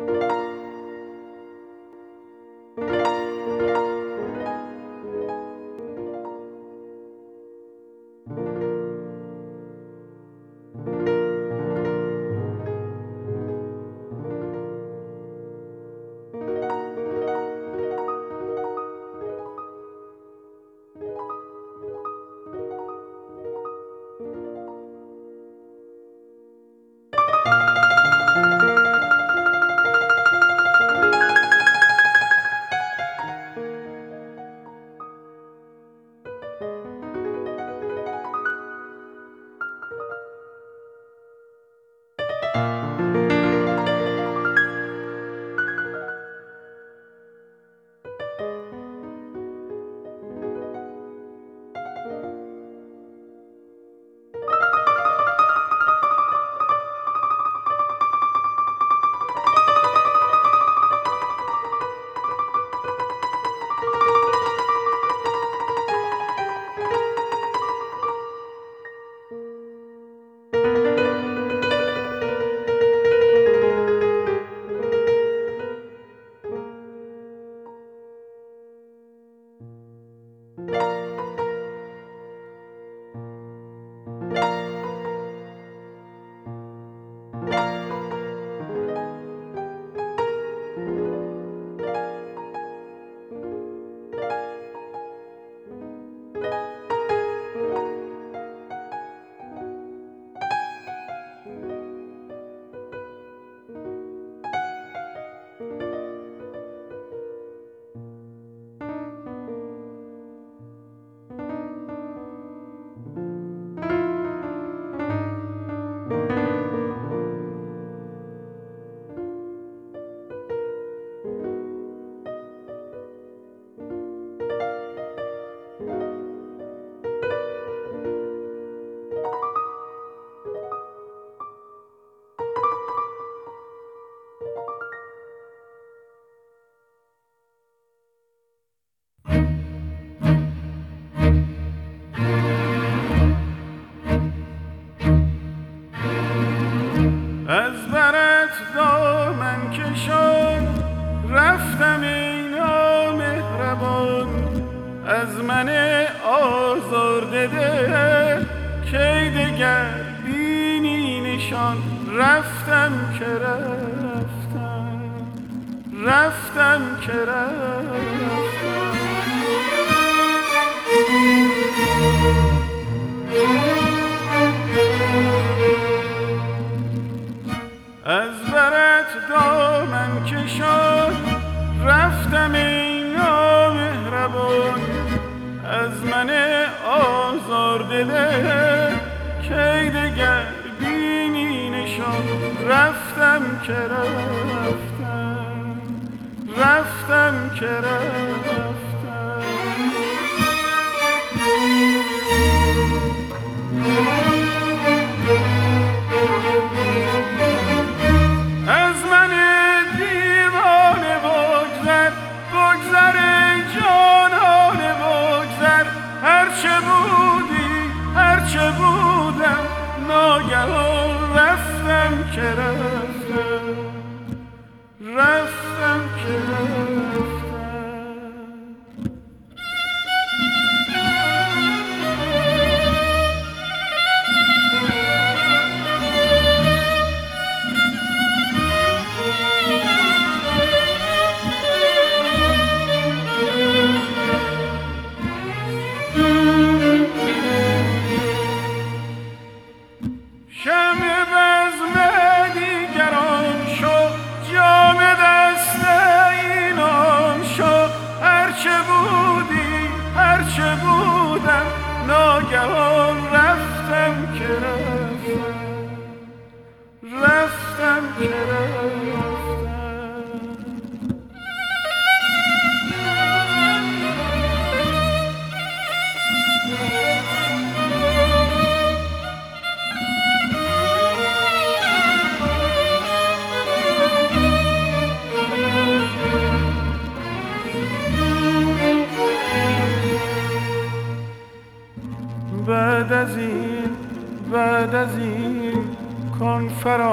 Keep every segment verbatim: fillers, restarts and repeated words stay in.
بعد از این کن فراموش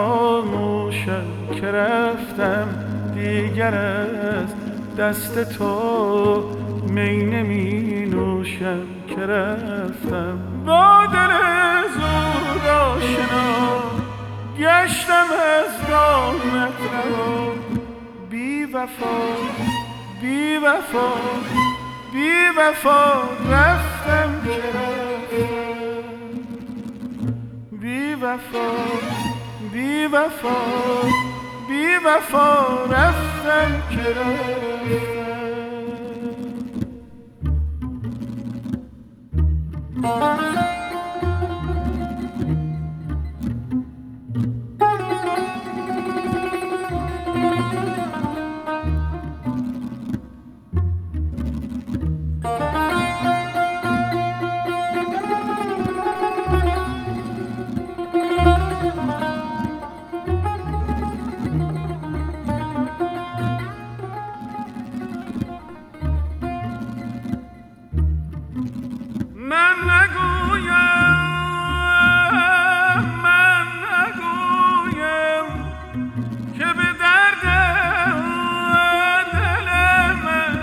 فراموشم که رفتم دیگر از دست تو می نمی نوشم که رفتم با دل زود آشنا گشتم از دامت رها بی وفا بی وفا بی وفا رفتم که رفتم بی وفا بی وفا بی وفا رفتم که رفتم. من نگویم من نگویم که به درد دل من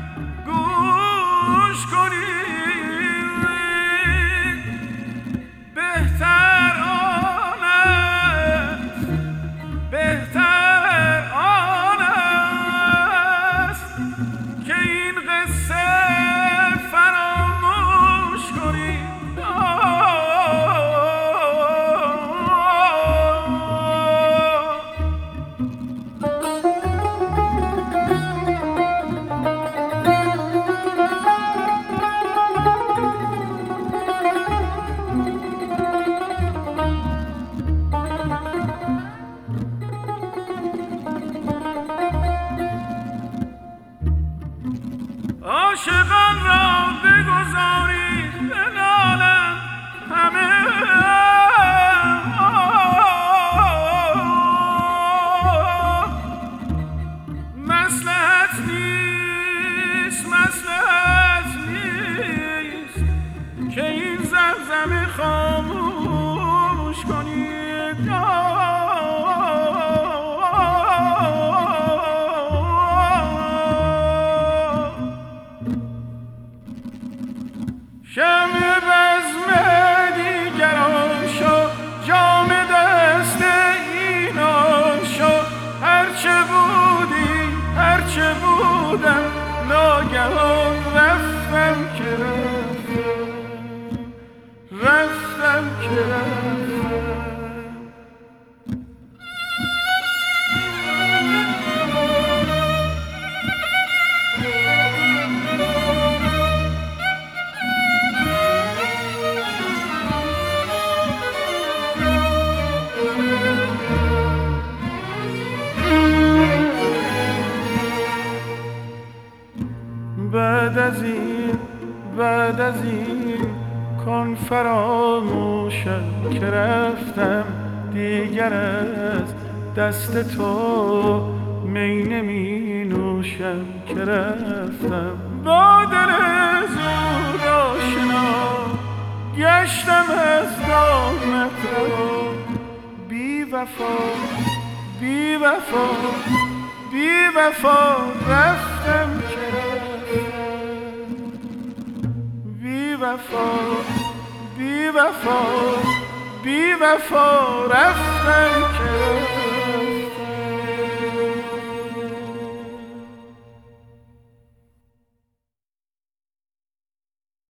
گوش کنید بهتر آن است بهتر آن است که این قصه عاشقان را بگذارید بنالند همه مصلحت نیست مصلحت نیست که این زمزمه خاموش کنید شمع بزم دیگران شو جام دست اینان شو هرچه بودی هرچه بودم ناگهان رفتم که رفتم رفتم که رفتم. بعد از این بعد از این کن فراموشم که رفتم دیگر از دست تو می نمی نوشم که رفتم با دل زود آشنا گشتم از دامت رها بی وفا بی وفا بی وفا رفتم که بی وفا بی وفا بی وفا رفتم که